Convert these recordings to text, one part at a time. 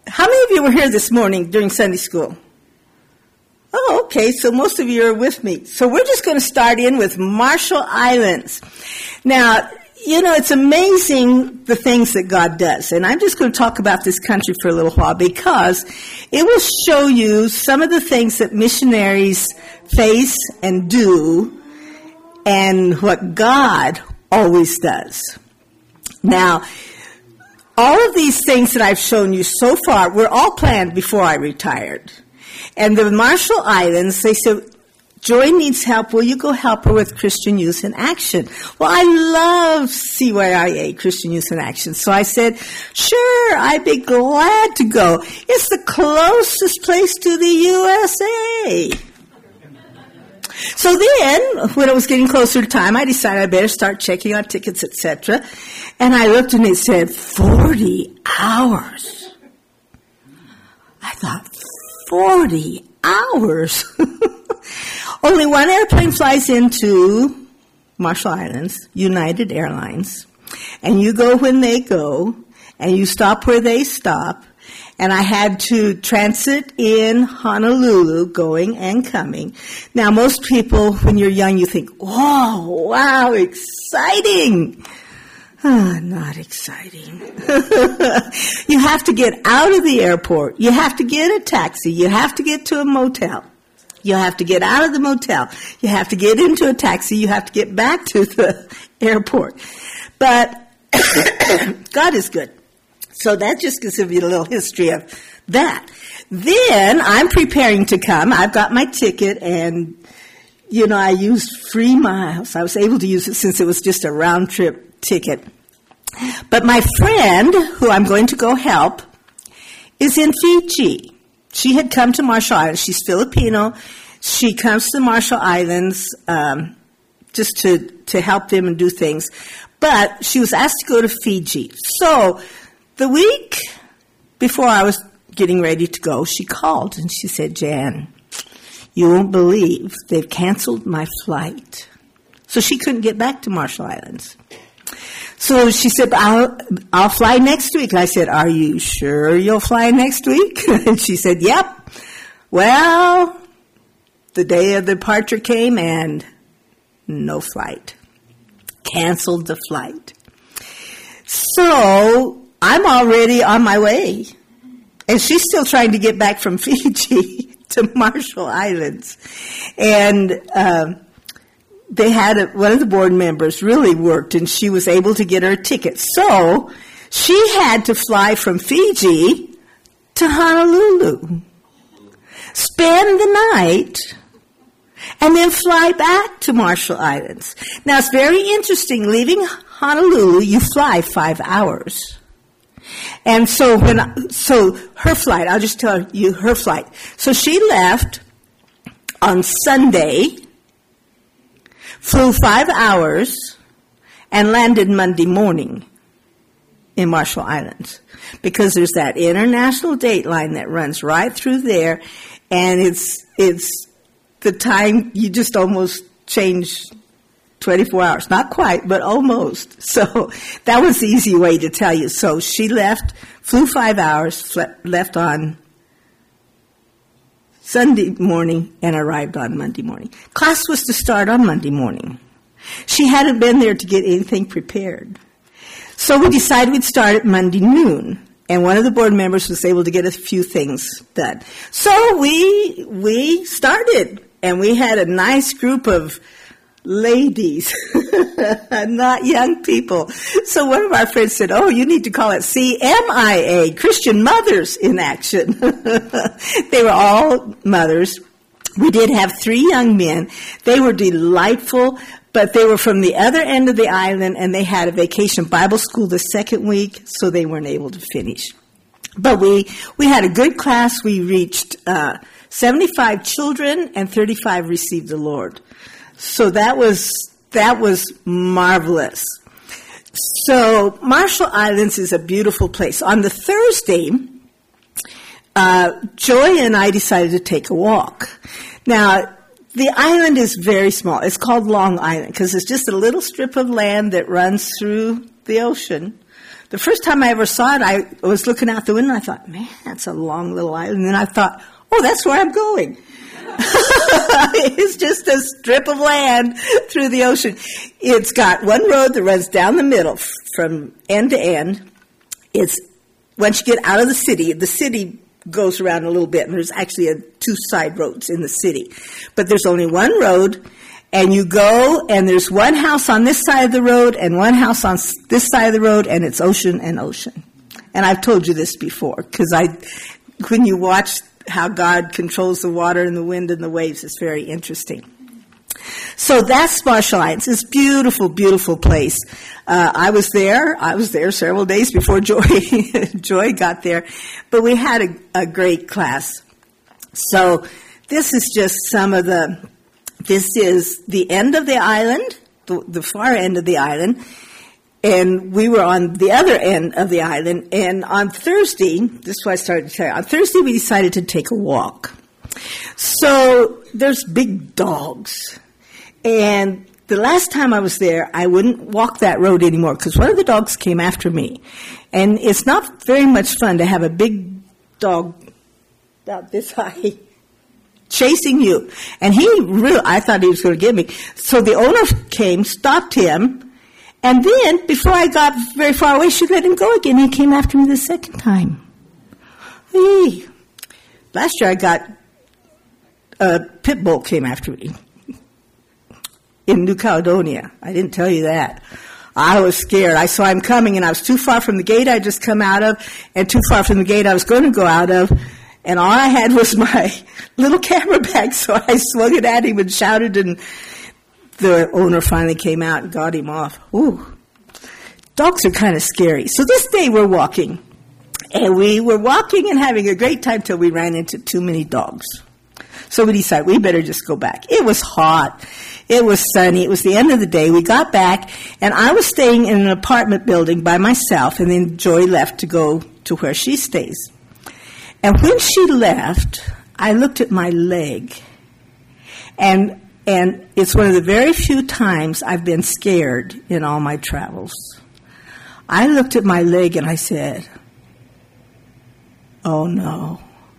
How many of you were here this morning during Sunday school? Oh, okay, so most of you are with me. So we're just going to start in with Marshall Islands. Now, you know, it's amazing the things that God does. And I'm just going to talk about this country for a little while because it will show you some of the things that missionaries face and do and what God always does. Now, all of these things that I've shown you so far were all planned before I retired. And the Marshall Islands, they said, Joy needs help. Will you go help her with Christian Youth in Action? Well, I love CYIA, Christian Youth in Action. So I said, sure, I'd be glad to go. It's the closest place to the USA. So then, when it was getting closer to time, I decided I better start checking out tickets, etc. And I looked and it said 40 hours. I thought, 40 hours? Only one airplane flies into Marshall Islands, United Airlines, and you go when they go, and you stop where they stop, and I had to transit in Honolulu, going and coming. Now, most people, when you're young, you think, oh, wow, exciting. Not exciting. You have to get out of the airport. You have to get a taxi. You have to get to a motel. You have to get out of the motel. You have to get into a taxi. You have to get back to the airport. But God is good. So that just gives you a little history of that. Then I'm preparing to come. I've got my ticket and, you know, I used free miles. I was able to use it since it was just a round trip ticket. But my friend, who I'm going to go help, is in Fiji. She had come to Marshall Islands. She's Filipino. She comes to the Marshall Islands just to help them and do things. But she was asked to go to Fiji. So the week before I was getting ready to go, she called and she said, Jan, you won't believe they've canceled my flight. So she couldn't get back to Marshall Islands. So she said, I'll fly next week. And I said, are you sure you'll fly next week? And she said, yep. Well, the day of departure came and no flight. Canceled the flight. So I'm already on my way. And she's still trying to get back from Fiji to Marshall Islands. And they had one of the board members really worked, and she was able to get her ticket. So she had to fly from Fiji to Honolulu, spend the night, and then fly back to Marshall Islands. Now, it's very interesting. Leaving Honolulu, you fly 5 hours. And so her flight, I'll just tell you her flight. So she left on Sunday, flew 5 hours, and landed Monday morning in Marshall Islands. Because there's that international date line that runs right through there, and it's the time you just almost change 24 hours. Not quite, but almost. So that was the easy way to tell you. So she left, flew 5 hours, left on Sunday morning and arrived on Monday morning. Class was to start on Monday morning. She hadn't been there to get anything prepared. So we decided we'd start at Monday noon. And one of the board members was able to get a few things done. So we started, and we had a nice group of ladies, not young people. So one of our friends said, oh, you need to call it CMIA, Christian Mothers in Action. They were all mothers. We did have 3 young men. They were delightful, but they were from the other end of the island, and they had a vacation Bible school the second week, so they weren't able to finish. But we had a good class. We reached 75 children, and 35 received the Lord. So that was marvelous. So Marshall Islands is a beautiful place. On the Thursday, Joy and I decided to take a walk. Now, the island is very small. It's called Long Island because it's just a little strip of land that runs through the ocean. the first time I ever saw it, I was looking out the window, and I thought, man, that's a long little island. And then I thought, oh, that's where I'm going. It's just a strip of land through the ocean. It's got one road that runs down the middle from end to end. It's, once you get out of the city goes around a little bit, and there's actually two side roads in the city. But there's only one road, and you go, and there's one house on this side of the road and one house on this side of the road, and it's ocean and ocean. And I've told you this before, because when you watch how God controls the water and the wind and the waves, it's very interesting. So that's Marshall Islands. It's a beautiful, beautiful place. I was there several days before Joy got there, but we had a great class. So this is just this is the end of the island, the far end of the island, and we were on the other end of the island. And on Thursday, this is what I started to tell you, on Thursday we decided to take a walk. So there's big dogs. And the last time I was there, I wouldn't walk that road anymore because one of the dogs came after me. And it's not very much fun to have a big dog about this high chasing you. And I thought he was going to get me. So the owner came, stopped him, and then before I got very far away, she let him go again. He came after me the second time. Hey. Last year I got a pit bull came after me in New Caledonia. I didn't tell you that. I was scared. I saw him coming, and I was too far from the gate I just come out of, and too far from the gate I was going to go out of, and all I had was my little camera bag, so I swung it at him and shouted, and the owner finally came out and got him off. Ooh, dogs are kind of scary. So this day we're walking, and we were walking and having a great time till we ran into too many dogs. So we decided we better just go back. It was hot. It was sunny. It was the end of the day. We got back, and I was staying in an apartment building by myself, and then Joy left to go to where she stays. And when she left, I looked at my leg, and it's one of the very few times I've been scared in all my travels. I looked at my leg, and I said, oh, no.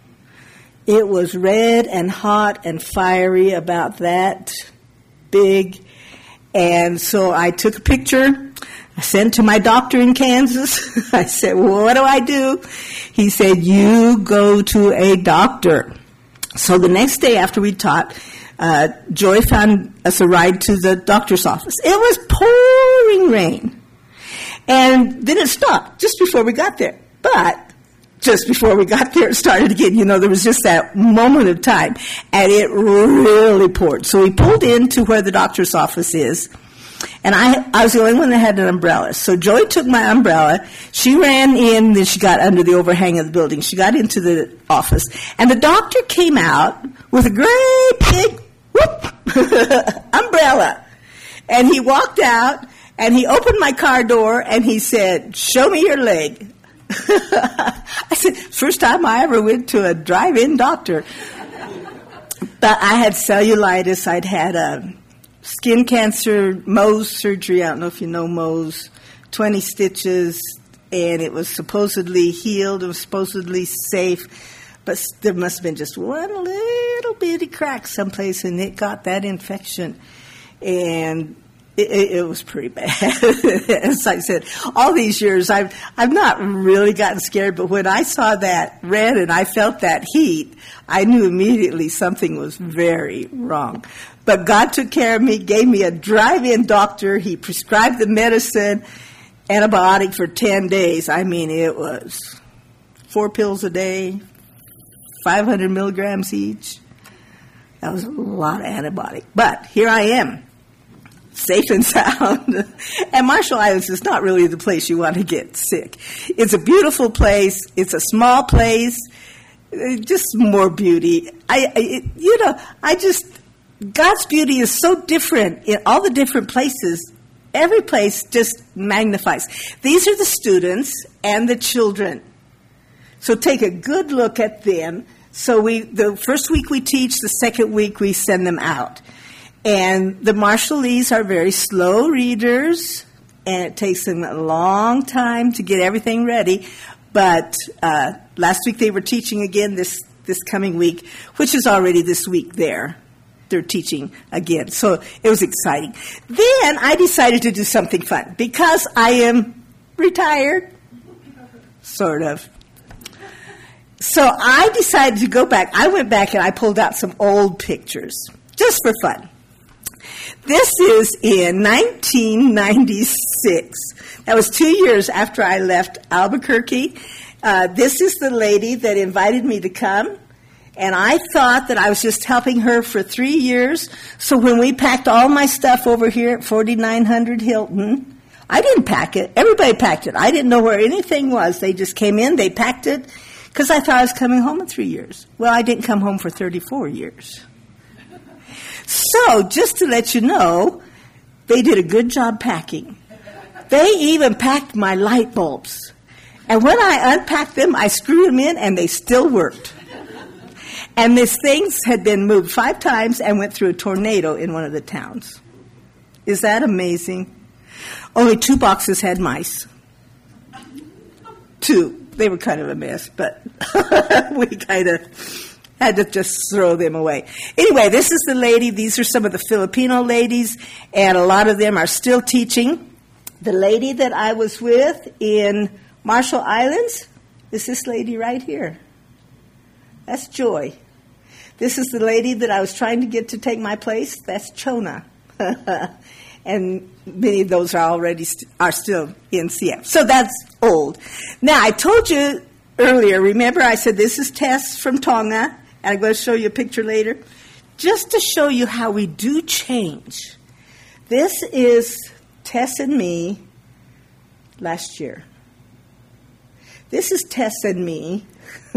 It was red and hot and fiery about that big. And so I took a picture. I sent it to my doctor in Kansas. I said, well, what do I do? He said, you go to a doctor. So the next day after we taught, Joy found us a ride to the doctor's office. It was pouring rain. And then it stopped just before we got there. But just before we got there, it started again. You know, there was just that moment of time, and it really poured. So we pulled into where the doctor's office is, and I was the only one that had an umbrella. So Joy took my umbrella. She ran in, then she got under the overhang of the building. She got into the office, and the doctor came out with a great big umbrella, and he walked out, and he opened my car door, and he said, show me your leg. I said, first time I ever went to a drive-in doctor. But I had cellulitis. I'd had skin cancer, Mohs surgery. I don't know if you know Mohs. 20 stitches, and it was supposedly healed. It was supposedly safe. But there must have been just one little bitty crack someplace, and it got that infection. And it was pretty bad. As I said, all these years, I've not really gotten scared, but when I saw that red and I felt that heat, I knew immediately something was very wrong. But God took care of me, gave me a drive-in doctor. He prescribed the medicine, antibiotic for 10 days. I mean, it was 4 pills a day, 500 milligrams each. That was a lot of antibiotic. But here I am, safe and sound. And Marshall Islands is not really the place you want to get sick. It's a beautiful place. It's a small place. Just more beauty. God's beauty is so different in all the different places. Every place just magnifies. These are the students and the children. So take a good look at them. So the first week we teach, the second week we send them out. And the Marshallese are very slow readers. and it takes them a long time to get everything ready. But last week they were teaching again this coming week, which is already this week there. They're teaching again. So it was exciting. Then I decided to do something fun because I am retired, sort of. So I decided to go back. I went back and I pulled out some old pictures just for fun. This is in 1996. That was 2 years after I left Albuquerque. This is the lady that invited me to come. And I thought that I was just helping her for 3 years. So when we packed all my stuff over here at 4900 Hilton, I didn't pack it. Everybody packed it. I didn't know where anything was. They just came in, they packed it, because I thought I was coming home in 3 years. Well, I didn't come home for 34 years. So just to let you know, they did a good job packing. They even packed my light bulbs. And when I unpacked them, I screwed them in, and they still worked. And these things had been moved 5 times and went through a tornado in one of the towns. Is that amazing? Only 2 boxes had mice. 2. They were kind of a mess, but we kind of had to just throw them away. Anyway, this is the lady. These are some of the Filipino ladies, and a lot of them are still teaching. The lady that I was with in Marshall Islands is this lady right here. That's Joy. This is the lady that I was trying to get to take my place. That's Chona. And many of those are still in CF. So that's old. Now, I told you earlier, remember I said this is Tess from Tonga, and I'm going to show you a picture later, just to show you how we do change. This is Tess and me last year. This is Tess and me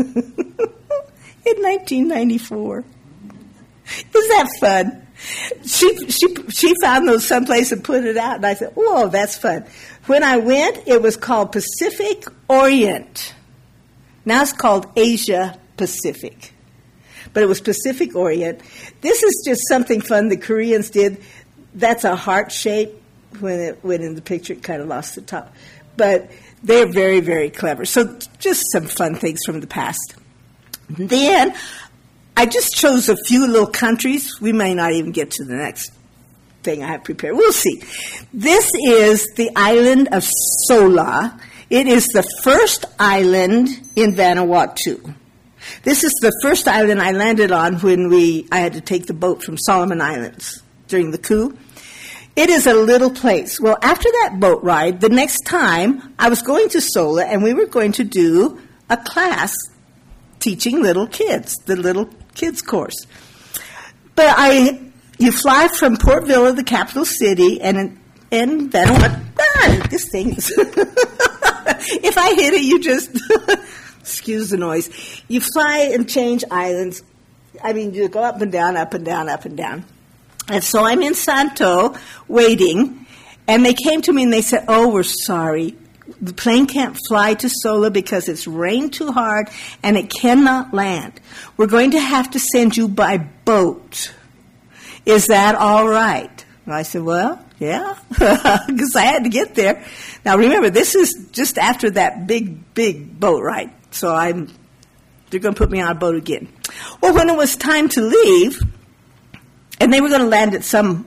in 1994. Isn't that fun? She found those someplace and put it out, and I said, "Whoa, that's fun." When I went, it was called Pacific Orient. Now it's called Asia Pacific, but it was Pacific Orient. This is just something fun the Koreans did. That's a heart shape. When it went in the picture, it kind of lost the top, but they're very, very clever. So just some fun things from the past. Then I just chose a few little countries. We may not even get to the next thing I have prepared. We'll see. This is the island of Sola. It is the first island in Vanuatu. This is the first island I landed on when I had to take the boat from Solomon Islands during the coup. It is a little place. Well, after that boat ride, the next time I was going to Sola, and we were going to do a class teaching little kids, the little kids course. But you fly from Port Vila, the capital city, and in Vanuatu, this thing is, if I hit it, you just, excuse the noise. You fly and change islands. I mean, you go up and down, up and down, up and down. And so I'm in Santo waiting, and they came to me and they said, "Oh, we're sorry. The plane can't fly to Sola because it's rained too hard and it cannot land. We're going to have to send you by boat. Is that all right?" And I said, "Well, yeah," because I had to get there. Now, remember, this is just after that big boat ride. So they're going to put me on a boat again. Well, when it was time to leave, and they were going to land at some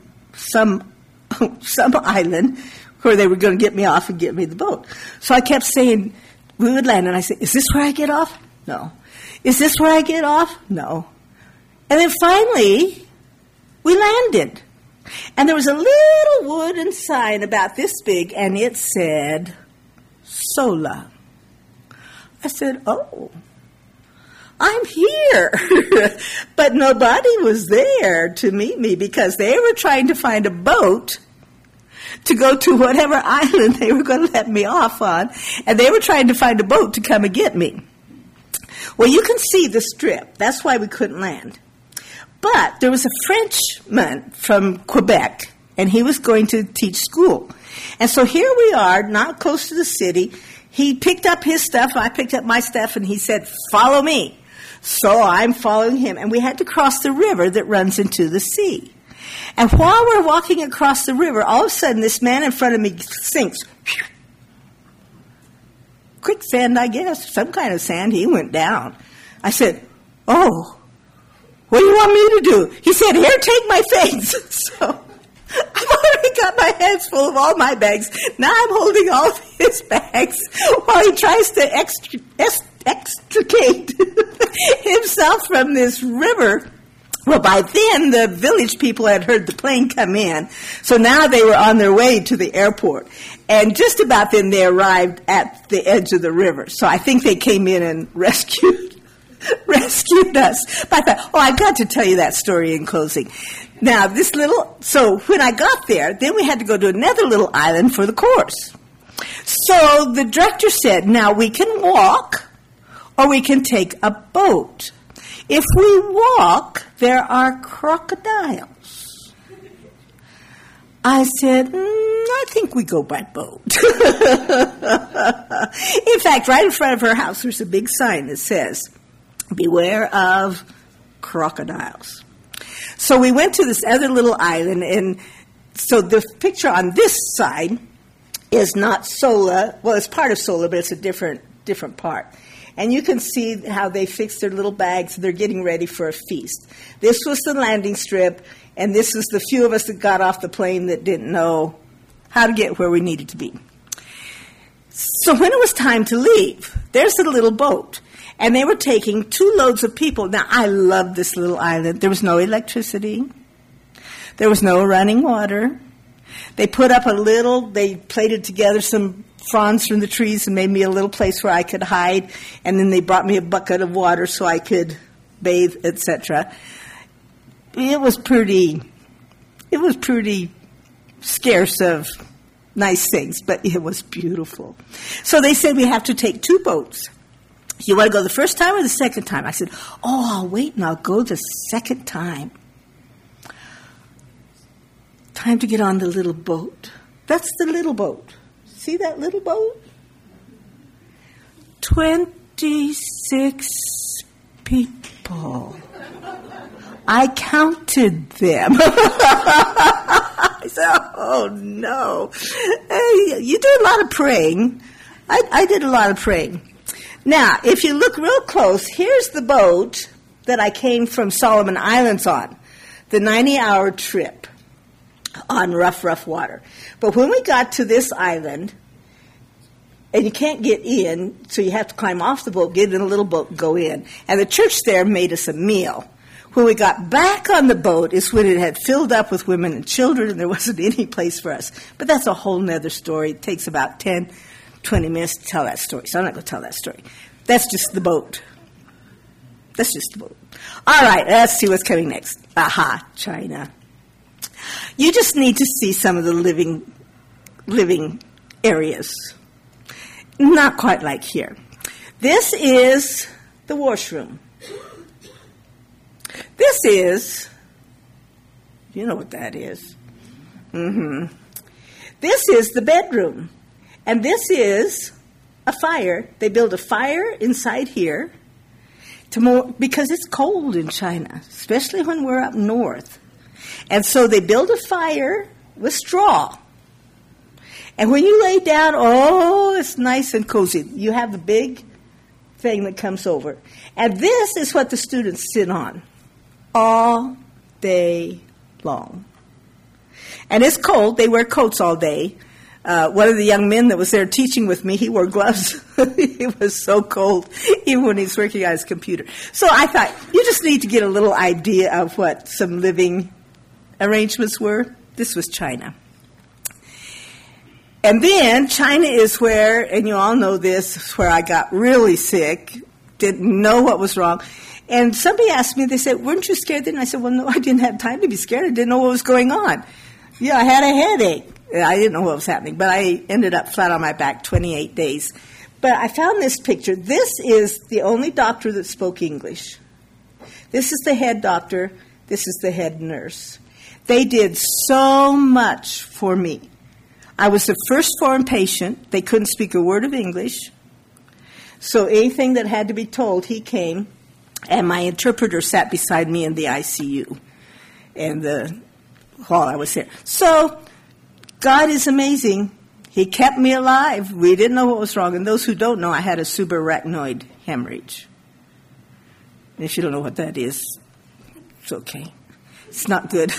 island where they were going to get me off and get me the boat. So I kept saying, we would land, and I said, "Is this where I get off?" "No." "Is this where I get off?" "No." And then finally, we landed. And there was a little wooden sign about this big, and it said, "Sola." I said, "Oh, I'm here." But nobody was there to meet me because they were trying to find a boat to go to whatever island they were going to let me off on, and they were trying to find a boat to come and get me. Well, you can see the strip. That's why we couldn't land. But there was a Frenchman from Quebec, and he was going to teach school. And so here we are, not close to the city. He picked up his stuff, I picked up my stuff, and he said, "Follow me." So I'm following him, and we had to cross the river that runs into the sea. And while we're walking across the river, all of a sudden this man in front of me sinks. Quicksand, I guess, some kind of sand. He went down. I said, oh, what do you want me to do? He said, here, take my things. So I've already got my hands full of all my bags. Now I'm holding all of his bags while he tries to extricate himself from this river. Well, by then, the village people had heard the plane come in, so now they were on their way to the airport. And just about then, they arrived at the edge of the river. So I think they came in and rescued us. But I thought, I've got to tell you that story in closing. Now, so when I got there, then we had to go to another little island for the course. So the director said, now we can walk or we can take a boat. If we walk, there are crocodiles. I said, I think we go by boat. In fact, right in front of her house, there's a big sign that says, beware of crocodiles. So we went to this other little island, and so the picture on this side is not Sola. Well, it's part of Sola, but it's a different part. And you can see how they fix their little bags. They're getting ready for a feast. This was the landing strip, and this was the few of us that got off the plane that didn't know how to get where we needed to be. So when it was time to leave, there's a little boat, and they were taking 2 loads of people. Now, I love this little island. There was no electricity. There was no running water. They put up they plaited together some fronds from the trees and made me a little place where I could hide, and then they brought me a bucket of water so I could bathe, etc. It was pretty scarce of nice things, but it was beautiful. So they said we have to take 2 boats. You want to go the first time or the second time? I said, I'll wait and I'll go the second time. Time to get on the little boat. That's the little boat. See that little boat? 26 people. I counted them. I said, oh, no. Hey, you do a lot of praying. I did a lot of praying. Now, if you look real close, here's the boat that I came from Solomon Islands on, the 90-hour trip on rough water. But when we got to this island, and you can't get in, so you have to climb off the boat, get in a little boat, and go in. And the church there made us a meal. When we got back on the boat is when it had filled up with women and children, and there wasn't any place for us. But that's a whole nother story. It takes about 10, 20 minutes to tell that story, so I'm not going to tell that story. That's just the boat. That's just the boat. All right, let's see what's coming next. Aha, China. You just need to see some of the living areas. Not quite like here. This is the washroom. This is, you know what that is. Mm-hmm. This is the bedroom. And this is a fire. They build a fire inside here because it's cold in China, especially when we're up north. And so they build a fire with straw. And when you lay down, it's nice and cozy. You have the big thing that comes over. And this is what the students sit on all day long. And it's cold. They wear coats all day. One of the young men that was there teaching with me, he wore gloves. It was so cold, even when he's working on his computer. So I thought, you just need to get a little idea of what some living arrangements were. This was China. And then China is where, and you all know this, where I got really sick, didn't know what was wrong. And somebody asked me, they said, weren't you scared then? I said, well, no, I didn't have time to be scared. I didn't know what was going on. Yeah, I had a headache. I didn't know what was happening, but I ended up flat on my back 28 days. But I found this picture. This is the only doctor that spoke English. This is the head doctor. This is the head nurse. They did so much for me. I was the first foreign patient. They couldn't speak a word of English. So anything that had to be told, he came, and my interpreter sat beside me in the ICU. And while I was there. So God is amazing. He kept me alive. We didn't know what was wrong. And those who don't know, I had a subarachnoid hemorrhage. And if you don't know what that is, it's okay. It's not good.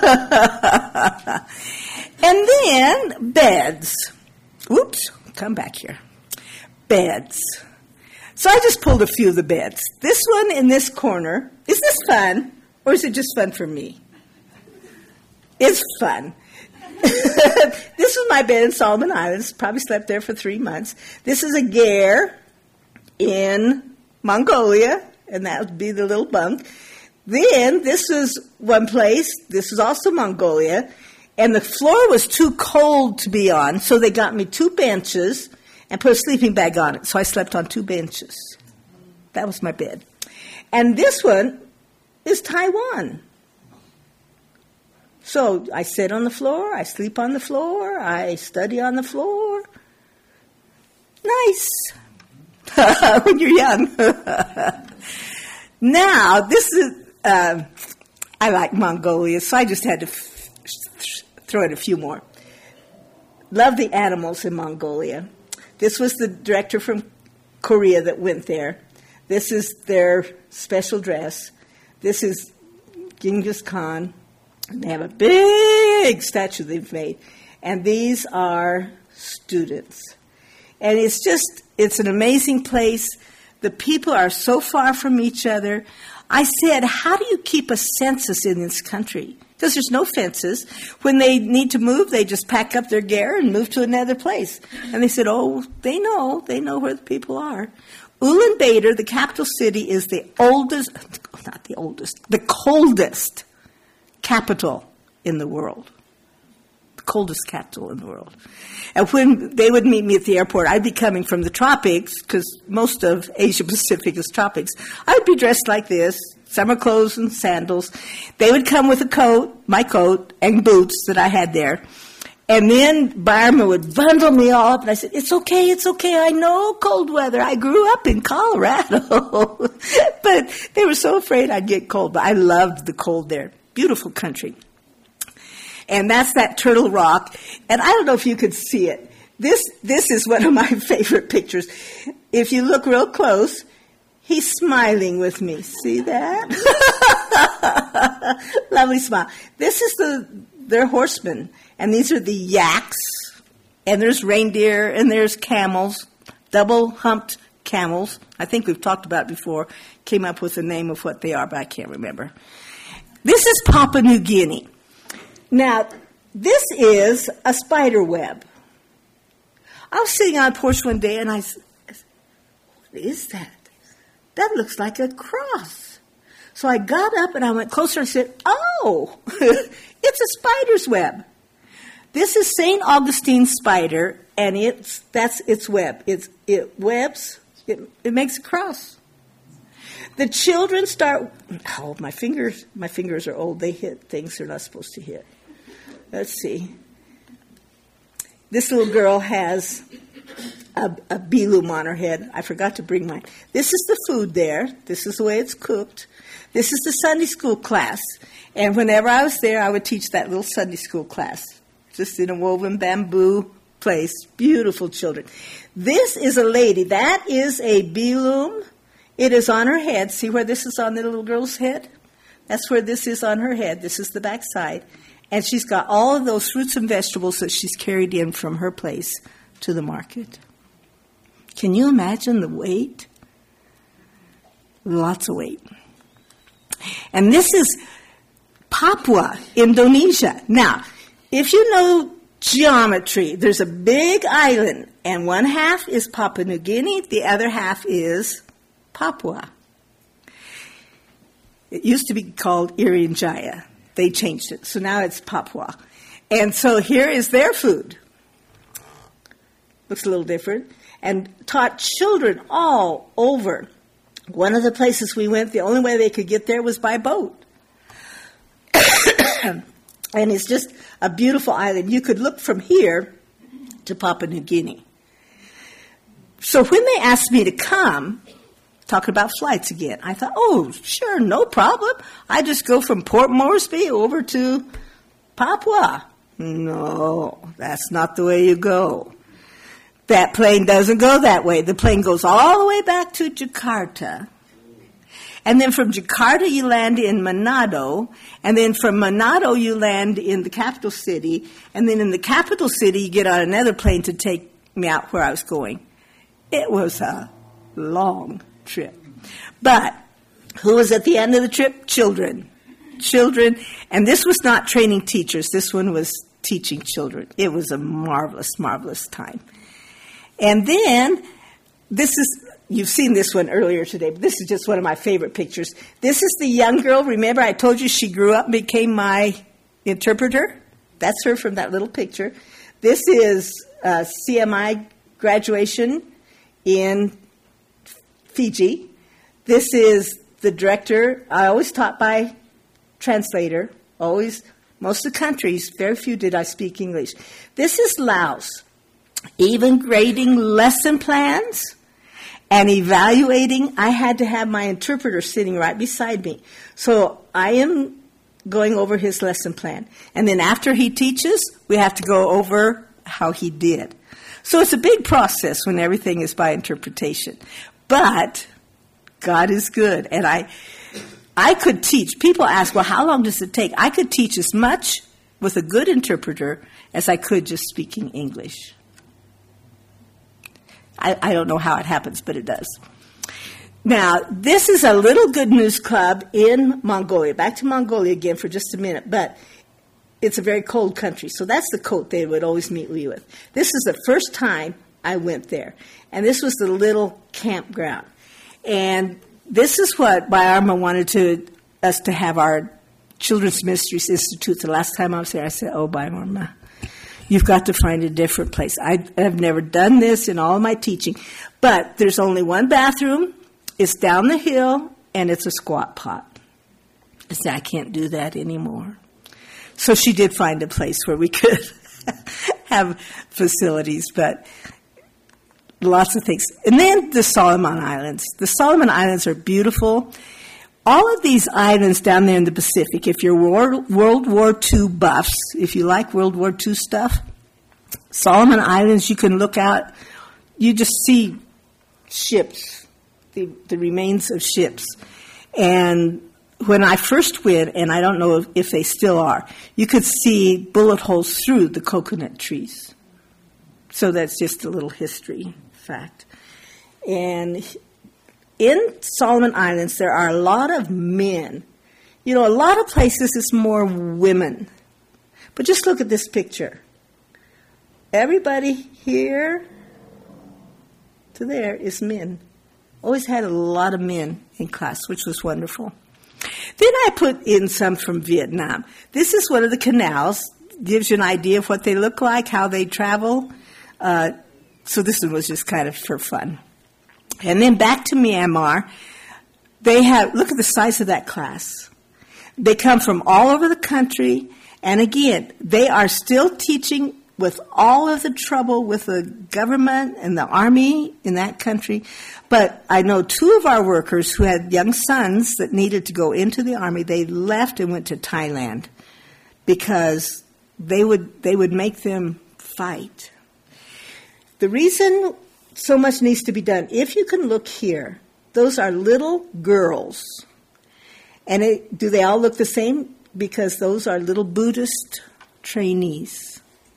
And then beds. Whoops, come back here. Beds. So I just pulled a few of the beds. This one in this corner, is this fun? Or is it just fun for me? It's fun. This is my bed in Solomon Islands. Probably slept there for 3 months. This is a ger in Mongolia, and that would be the little bunk. Then this is one place. This is also Mongolia. And the floor was too cold to be on, so they got me 2 benches and put a sleeping bag on it. So I slept on 2 benches. That was my bed. And this one is Taiwan. So I sit on the floor, I sleep on the floor, I study on the floor. Nice. When you're young. Now, this is, I like Mongolia, so I just had to throw in a few more. Love the animals in Mongolia. This was the director from Korea that went there. This is their special dress. This is Genghis Khan. They have a big statue they've made. And these are students. And it's an amazing place. The people are so far from each other. I said, how do you keep a census in this country? Because there's no fences. When they need to move, they just pack up their gear and move to another place. And they said, oh, they know where the people are. Ulaanbaatar, the capital city, is the coldest capital in the world. The coldest capital in the world. And when they would meet me at the airport, I'd be coming from the tropics, because most of Asia Pacific is tropics. I would be dressed like this, summer clothes and sandals. They would come with a coat, my coat, and boots that I had there. And then Barma would bundle me all up, and I said, it's okay, I know cold weather. I grew up in Colorado. But they were so afraid I'd get cold. But I loved the cold there. Beautiful country. And that's that Turtle Rock. And I don't know if you could see it. This is one of my favorite pictures. If you look real close, he's smiling with me. See that? Lovely smile. This is their horsemen. And these are the yaks. And there's reindeer and there's camels. Double-humped camels. I think we've talked about it before. Came up with the name of what they are, but I can't remember. This is Papua New Guinea. Now, this is a spider web. I was sitting on a porch one day and I said, what is that? That looks like a cross. So I got up and I went closer and said, oh, it's a spider's web. This is St. Augustine's spider, and that's its web. It webs, it makes a cross. The children start, my fingers are old. They hit things they're not supposed to hit. Let's see. This little girl has a beelum on her head. I forgot to bring mine. This is the food there. This is the way it's cooked. This is the Sunday school class. And whenever I was there, I would teach that little Sunday school class. Just in a woven bamboo place. Beautiful children. This is a lady. That is a beelum. It is on her head. See where this is on the little girl's head? That's where this is on her head. This is the back side. And she's got all of those fruits and vegetables that she's carried in from her place to the market. Can you imagine the weight? Lots of weight. And this is Papua, Indonesia. Now, if you know geometry, there's a big island, and one half is Papua New Guinea, the other half is Papua. It used to be called Irian Jaya. They changed it, so now it's Papua. And so here is their food. Looks a little different. And taught children all over. One of the places we went, the only way they could get there was by boat. And it's just a beautiful island. You could look from here to Papua New Guinea. So when they asked me to come, talking about flights again, I thought, oh, sure, no problem. I just go from Port Moresby over to Papua. No, that's not the way you go. That plane doesn't go that way. The plane goes all the way back to Jakarta. And then from Jakarta, you land in Manado. And then from Manado, you land in the capital city. And then in the capital city, you get on another plane to take me out where I was going. It was a long trip. But who was at the end of the trip? Children. Children. And this was not training teachers. This one was teaching children. It was a marvelous, marvelous time. And then, you've seen this one earlier today, but this is just one of my favorite pictures. This is the young girl. Remember, I told you she grew up and became my interpreter? That's her from that little picture. This is CMI graduation in Fiji. This is the director. I always taught by translator. Always, most of the countries, very few did I speak English. This is Laos. Even grading lesson plans and evaluating, I had to have my interpreter sitting right beside me. So I am going over his lesson plan. And then after he teaches, we have to go over how he did. So it's a big process when everything is by interpretation. But God is good. And I could teach. People ask, well, how long does it take? I could teach as much with a good interpreter as I could just speaking English. I don't know how it happens, but it does. Now, this is a little good news club in Mongolia. Back to Mongolia again for just a minute, but it's a very cold country, so that's the coat they would always meet me with. This is the first time I went there, and this was the little campground. And this is what Bayarma wanted us to have our Children's Ministries Institute. The last time I was there, I said, oh, Bayarma, you've got to find a different place. I've never done this in all of my teaching. But there's only one bathroom. It's down the hill, and it's a squat pot. I said, I can't do that anymore. So she did find a place where we could have facilities, but lots of things. And then the Solomon Islands. The Solomon Islands are beautiful. All of these islands down there in the Pacific, if you're World War II buffs, if you like World War II stuff, Solomon Islands, you can look out, you just see ships, the remains of ships. And when I first went, and I don't know if they still are, you could see bullet holes through the coconut trees. So that's just a little history fact. And in Solomon Islands, there are a lot of men. You know, a lot of places it's more women. But just look at this picture. Everybody here to there is men. Always had a lot of men in class, which was wonderful. Then I put in some from Vietnam. This is one of the canals. Gives you an idea of what they look like, how they travel. So this one was just kind of for fun. And then back to Myanmar, look at the size of that class. They come from all over the country, and again, they are still teaching with all of the trouble with the government and the army in that country. But I know two of our workers who had young sons that needed to go into the army. They left and went to Thailand because they would make them fight. The reason so much needs to be done, if you can look here, those are little girls. And do they all look the same? Because those are little Buddhist trainees.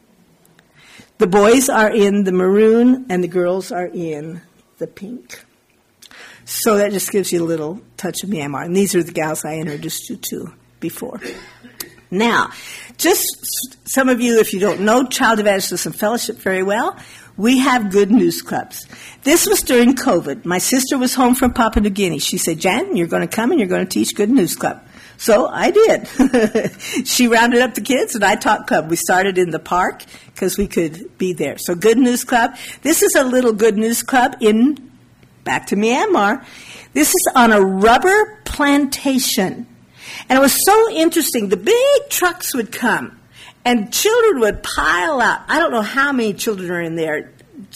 The boys are in the maroon and the girls are in the pink. So that just gives you a little touch of Myanmar. And these are the gals I introduced you to before. Now, just some of you, if you don't know Child Evangelism Fellowship very well, we have good news clubs. This was during COVID. My sister was home from Papua New Guinea. She said, Jan, you're going to come and you're going to teach good news club. So I did. She rounded up the kids and I taught club. We started in the park because we could be there. So good news club. This is a little good news club back to Myanmar. This is on a rubber plantation. And it was so interesting. The big trucks would come and children would pile out. I don't know how many children are in there.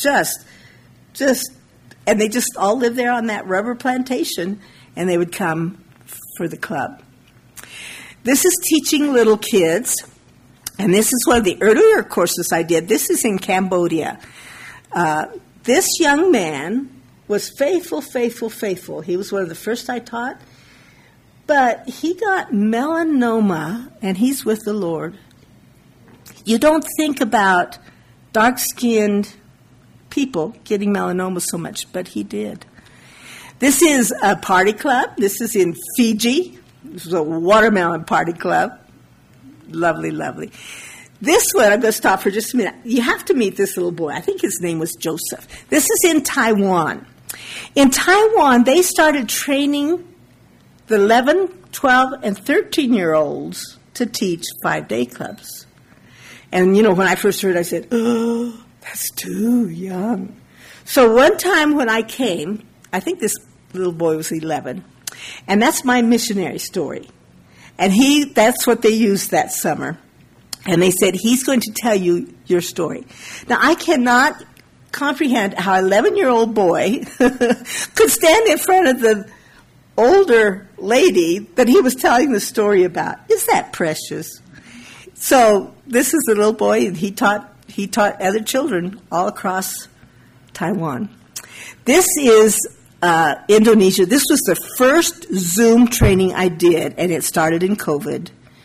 And they just all live there on that rubber plantation, and they would come for the club. This is teaching little kids. And this is one of the earlier courses I did. This is in Cambodia. This young man was faithful. He was one of the first I taught. But he got melanoma, and he's with the Lord. You don't think about dark-skinned people getting melanoma so much, but he did. This is a party club. This is in Fiji. This is a watermelon party club. Lovely, lovely. This one, I'm going to stop for just a minute. You have to meet this little boy. I think his name was Joseph. This is in Taiwan. In Taiwan, they started training the 11, 12, and 13-year-olds to teach 5-day clubs. And, when I first heard it, I said, oh, that's too young. So one time when I came, I think this little boy was 11, and that's my missionary story. And that's what they used that summer. And they said, he's going to tell you your story. Now, I cannot comprehend how an 11-year-old boy could stand in front of the older lady that he was telling the story about. Is that precious? So this is a little boy, and he taught other children all across Taiwan. This is Indonesia. This was the first Zoom training I did, and it started in COVID.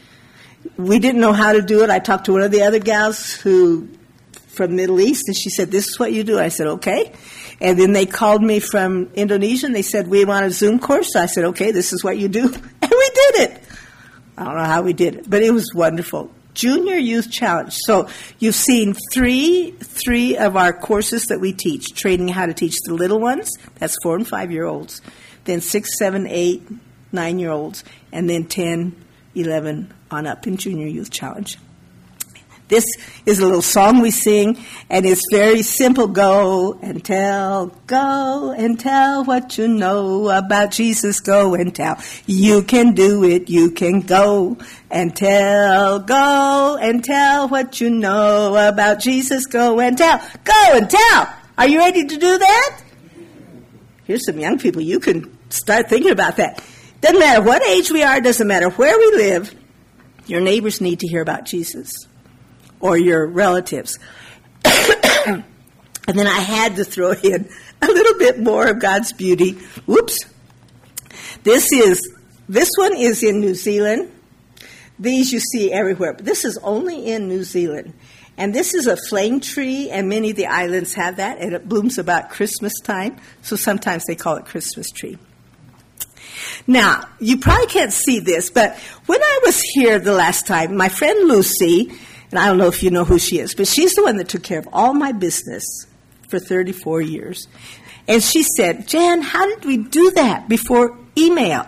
We didn't know how to do it. I talked to one of the other gals from the Middle East, and she said, this is what you do. I said, okay. And then they called me from Indonesia, and they said, we want a Zoom course. So I said, okay, this is what you do. And we did it. I don't know how we did it, but it was wonderful. Junior Youth Challenge. So you've seen three of our courses that we teach, training how to teach the little ones, that's 4 and 5-year-olds, then 6, 7, 8, 9-year-olds, and then 10, 11 on up in Junior Youth Challenge. This is a little song we sing, and it's very simple. Go and tell what you know about Jesus. Go and tell. You can do it. You can go and tell what you know about Jesus. Go and tell. Go and tell. Are you ready to do that? Here's some young people. You can start thinking about that. Doesn't matter what age we are. Doesn't matter where we live. Your neighbors need to hear about Jesus. Or your relatives. And then I had to throw in a little bit more of God's beauty. Whoops. This one is in New Zealand. These you see everywhere, but this is only in New Zealand. And this is a flame tree, and many of the islands have that, and it blooms about Christmas time, so sometimes they call it Christmas tree. Now, you probably can't see this, but when I was here the last time, my friend Lucy, and I don't know if you know who she is, but she's the one that took care of all my business for 34 years. And she said, Jan, how did we do that before email?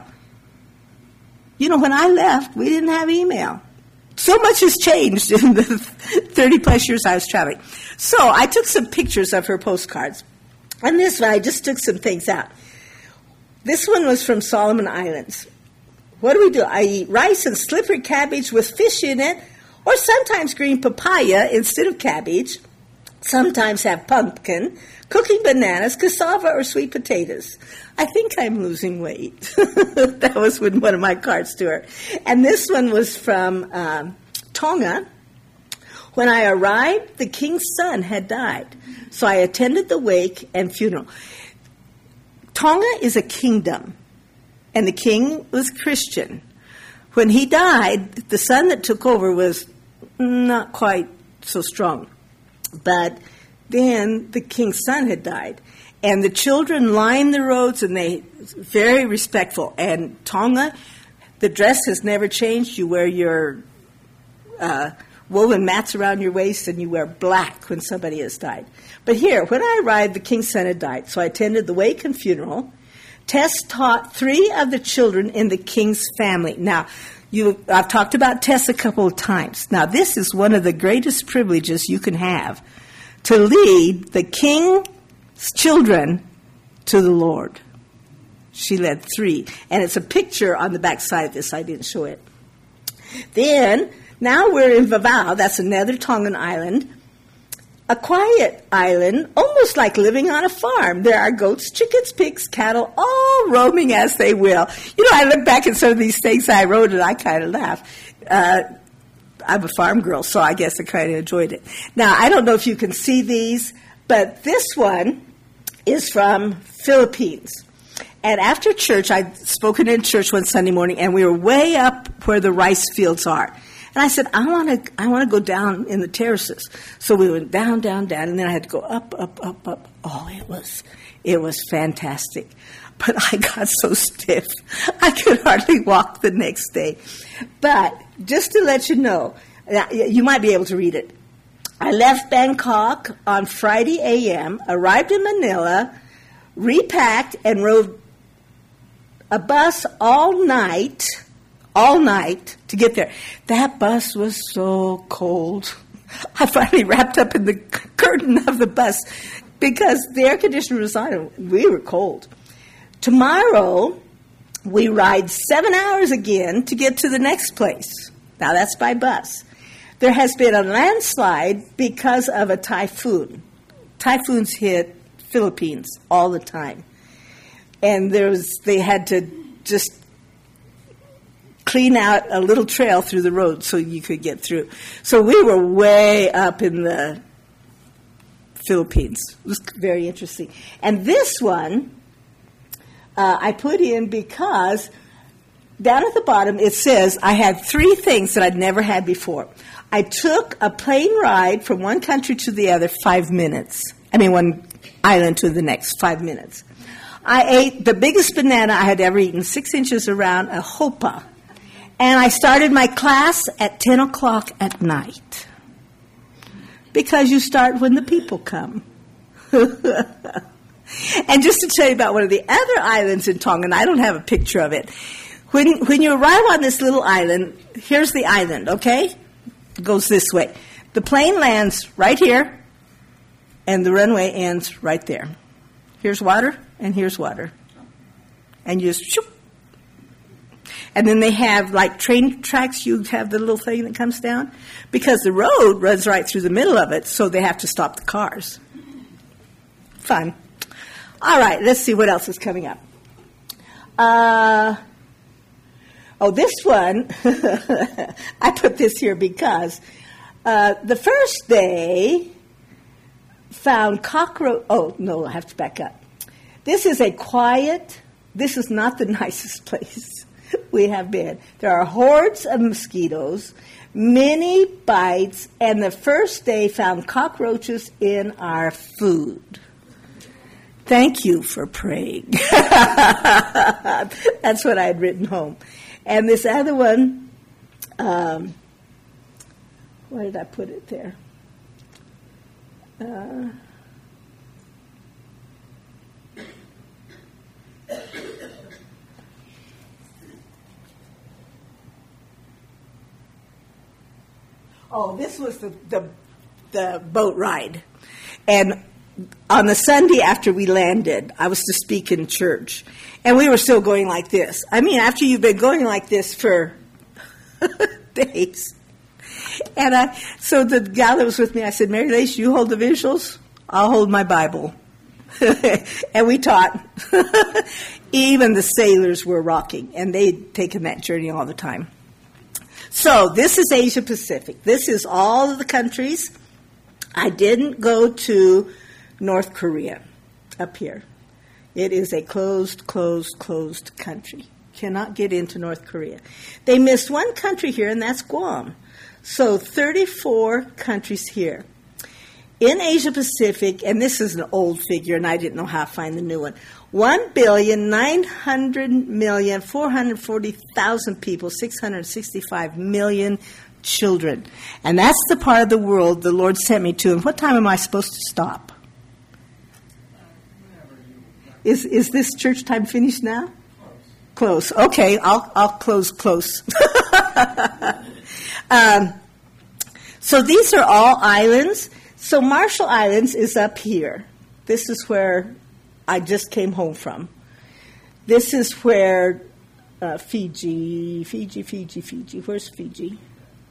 When I left, we didn't have email. So much has changed in the 30-plus years I was traveling. So I took some pictures of her postcards. And this one, I just took some things out. This one was from Solomon Islands. What do? I eat rice and slippery cabbage with fish in it, or sometimes green papaya instead of cabbage. Sometimes have pumpkin, cooking bananas, cassava, or sweet potatoes. I think I'm losing weight. That was one of my cards to her. And this one was from Tonga. When I arrived, the king's son had died. So I attended the wake and funeral. Tonga is a kingdom, and the king was Christian. When he died, the son that took over was not quite so strong. But then the king's son had died. And the children lined the roads, and they very respectful. And Tonga, the dress has never changed. You wear your woven mats around your waist, and you wear black when somebody has died. But here, when I arrived, the king's son had died. So I attended the wake and funeral. Tess taught 3 of the children in the king's family. Now, I've talked about Tess a couple of times. Now, this is one of the greatest privileges you can have, to lead the king's children to the Lord. She led 3. And it's a picture on the back side of this. I didn't show it. Then, now we're in Vavau. That's another Tongan island. A quiet island, almost like living on a farm. There are goats, chickens, pigs, cattle, all roaming as they will. I look back at some of these things I wrote, and I kind of laugh. I'm a farm girl, so I guess I kind of enjoyed it. Now, I don't know if you can see these, but this one is from Philippines. And after church, I'd spoken in church one Sunday morning, and we were way up where the rice fields are. And I said, I want to go down in the terraces. So we went down, down, down, and then I had to go up, up, up, up. Oh, it was fantastic. But I got so stiff, I could hardly walk the next day. But just to let you know, you might be able to read it. I left Bangkok on Friday a.m., arrived in Manila, repacked, and rode a bus all night to get there. That bus was so cold. I finally wrapped up in the curtain of the bus because the air conditioner was on and we were cold. Tomorrow, we ride 7 hours again to get to the next place. Now, that's by bus. There has been a landslide because of a typhoon. Typhoons hit Philippines all the time. And they had to just clean out a little trail through the road so you could get through. So we were way up in the Philippines. It was very interesting. And this one I put in because down at the bottom it says I had 3 things that I'd never had before. I took a plane ride from one country to the other 5 minutes. One island to the next 5 minutes. I ate the biggest banana I had ever eaten, 6 inches around, a hopa. And I started my class at 10 o'clock at night. Because you start when the people come. And just to tell you about one of the other islands in Tonga, and I don't have a picture of it. When you arrive on this little island, here's the island, okay? It goes this way. The plane lands right here, and the runway ends right there. Here's water, and here's water. And you just shoop. And then they have, like train tracks, you have the little thing that comes down. Because the road runs right through the middle of it, so they have to stop the cars. Fun. All right, let's see what else is coming up. This one, I put this here because the first day found cockroach. Oh, no, I have to back up. This is this is not the nicest place we have been. There are hordes of mosquitoes, many bites, and the first day found cockroaches in our food. Thank you for praying. That's what I had written home. And this other one, where did I put it there? This was the boat ride. And on the Sunday after we landed, I was to speak in church. And we were still going like this. After you've been going like this for days. And so the gal that was with me, I said, Mary Lace, you hold the visuals, I'll hold my Bible. And we taught. Even the sailors were rocking, and they'd taken that journey all the time. So this is Asia Pacific. This is all of the countries. I didn't go to North Korea up here. It is a closed country. Cannot get into North Korea. They missed one country here, and that's Guam. So 34 countries here. In Asia Pacific, and this is an old figure, and I didn't know how to find the new one, 1,900,440,000 people, 665 million children. And that's the part of the world the Lord sent me to. And what time am I supposed to stop? Is this church time finished now? Close. Okay, I'll close close. So these are all islands. So Marshall Islands is up here. This is where I just came home from. This is where Fiji. Where's Fiji?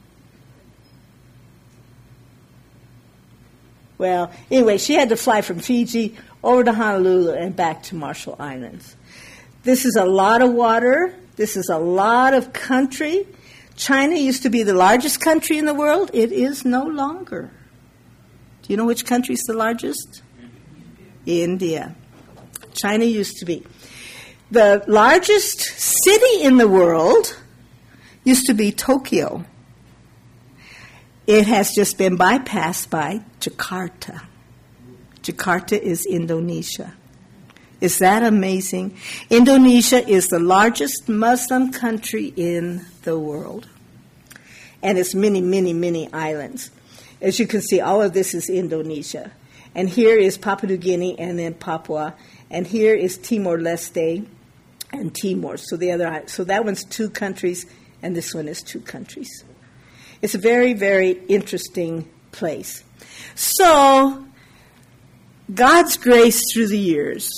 Well, anyway, she had to fly from Fiji over to Honolulu and back to Marshall Islands. This is a lot of water. This is a lot of country. China used to be the largest country in the world. It is no longer. Do you know which country is the largest? India. China used to be. The largest city in the world used to be Tokyo. It has just been bypassed by Jakarta. Jakarta is Indonesia. Is that amazing? Indonesia is the largest Muslim country in the world. And it's many, many, many islands. As you can see, all of this is Indonesia. And here is Papua New Guinea and then Papua. And here is Timor-Leste and Timor. So that one's 2 countries, and this one is 2 countries. It's a very, very interesting place. So, God's grace through the years.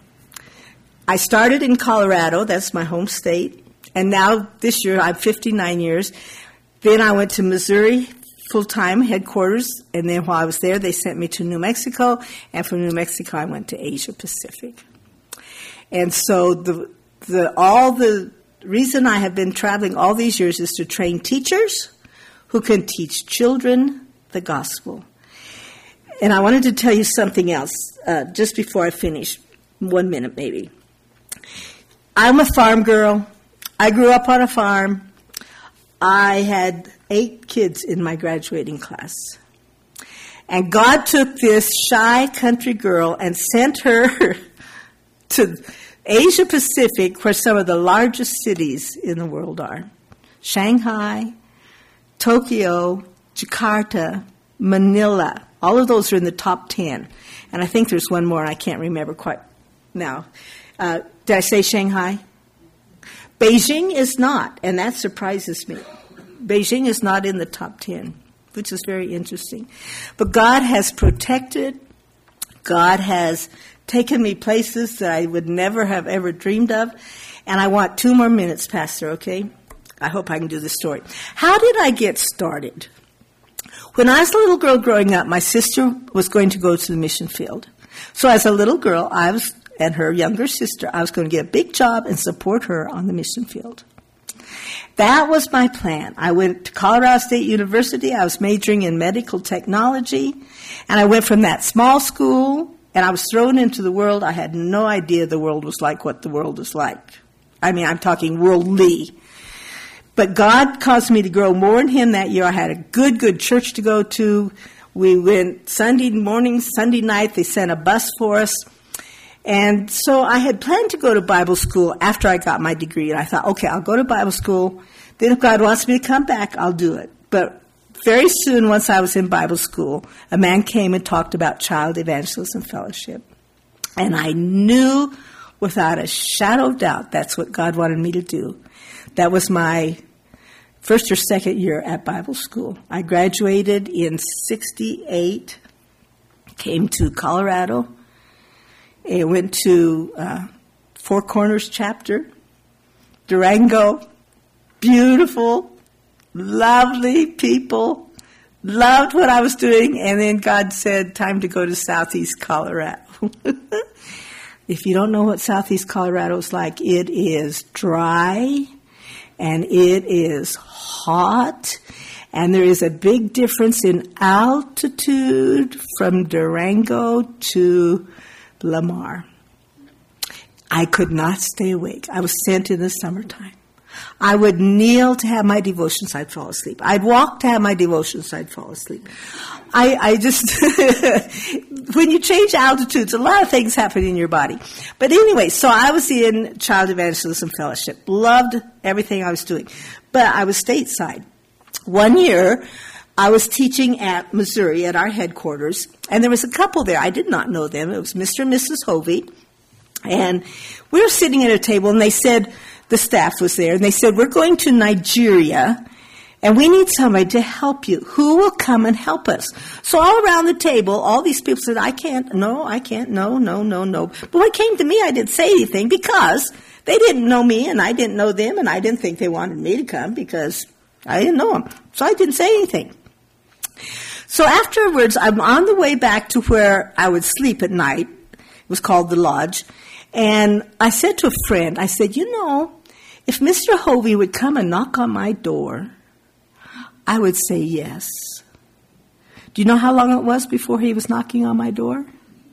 I started in Colorado, that's my home state, and now this year I'm 59 years. Then I went to Missouri full-time headquarters, and then while I was there, they sent me to New Mexico, and from New Mexico I went to Asia Pacific. And so all the reason I have been traveling all these years is to train teachers who can teach children the gospel. And I wanted to tell you something else just before I finish, 1 minute maybe. I'm a farm girl. I grew up on a farm. I had 8 kids in my graduating class. And God took this shy country girl and sent her to Asia Pacific, where some of the largest cities in the world are. Shanghai, Tokyo, Jakarta, Manila. All of those are in the top 10. And I think there's one more I can't remember quite now. Did I say Shanghai? Beijing is not, and that surprises me. Beijing is not in the top 10, which is very interesting. But God has protected. God has taken me places that I would never have ever dreamed of. And I want 2 more minutes, Pastor, okay? I hope I can do the story. How did I get started? When I was a little girl growing up, my sister was going to go to the mission field. So as a little girl, and her younger sister, I was going to get a big job and support her on the mission field. That was my plan. I went to Colorado State University. I was majoring in medical technology. And I went from that small school, and I was thrown into the world. I had no idea the world was like what the world is like. I mean, I'm talking worldly. But God caused me to grow more in Him that year. I had a good church to go to. We went Sunday morning, Sunday night. They sent a bus for us. And so I had planned to go to Bible school after I got my degree. And I thought, okay, I'll go to Bible school. Then if God wants me to come back, I'll do it. But very soon, once I was in Bible school, a man came and talked about child evangelism fellowship. And I knew without a shadow of doubt that's what God wanted me to do. That was my first or second year at Bible school. I graduated in 1968, came to Colorado. I went to Four Corners chapter, Durango, beautiful, lovely people, loved what I was doing, and then God said, time to go to Southeast Colorado. If you don't know what Southeast Colorado is like, it is dry, and it is hot, and there is a big difference in altitude from Durango to Lamar. I could not stay awake. I was sent in the summertime. I would kneel to have my devotions, I'd fall asleep. I'd walk to have my devotions, I'd fall asleep. I just, when you change altitudes, a lot of things happen in your body. But anyway, so I was in Child Evangelism Fellowship. Loved everything I was doing. But I was stateside. One year, I was teaching at Missouri at our headquarters, and there was a couple there. I did not know them. It was Mr. and Mrs. Hovey. And we were sitting at a table, and they said, the staff was there, and they said, we're going to Nigeria, and we need somebody to help you. Who will come and help us? So all around the table, all these people said, I can't, no. But when it came to me, I didn't say anything because they didn't know me, and I didn't know them, and I didn't think they wanted me to come because I didn't know them. So I didn't say anything. So afterwards, I'm on the way back to where I would sleep at night. It was called the Lodge. And I said to a friend, I said, If Mr. Hovey would come and knock on my door, I would say yes. Do you know how long it was before he was knocking on my door?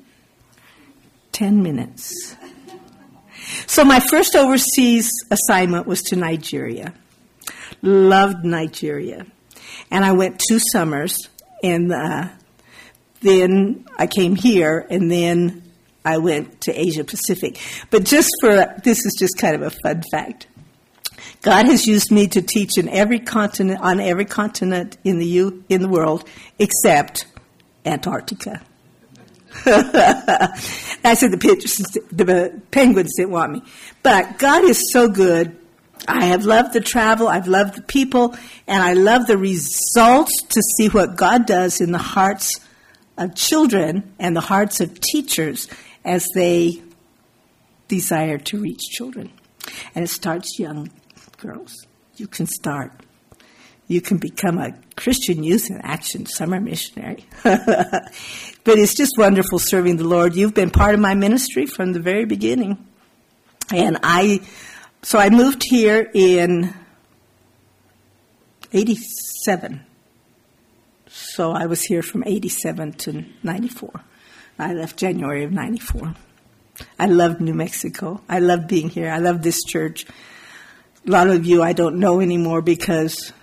10 minutes. So my first overseas assignment was to Nigeria. Loved Nigeria. And I went 2 summers, and then I came here, and then I went to Asia Pacific. But this is just kind of a fun fact. God has used me to teach on every continent in the world except Antarctica. I said the penguins didn't want me. But God is so good. I have loved the travel, I've loved the people, and I love the results to see what God does in the hearts of children and the hearts of teachers as they desire to reach children. And it starts young girls. You can start. You can become a Christian Youth in Action summer missionary. But it's just wonderful serving the Lord. You've been part of my ministry from the very beginning. And So I moved here in 87. So I was here from 87 to 94. I left January of 94. I loved New Mexico. I loved being here. I love this church. A lot of you I don't know anymore because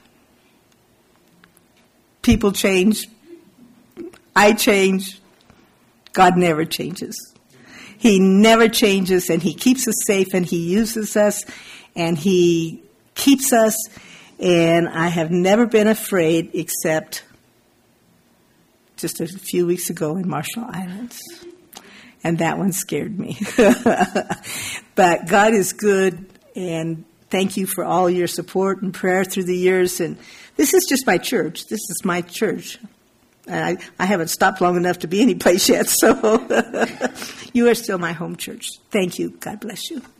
people change. I change. God never changes. He never changes, and He keeps us safe, and He uses us, and He keeps us, and I have never been afraid except just a few weeks ago in Marshall Islands, and that one scared me. But God is good, and thank you for all your support and prayer through the years, and this is just my church. This is my church. And I haven't stopped long enough to be any place yet, so you are still my home church. Thank you. God bless you.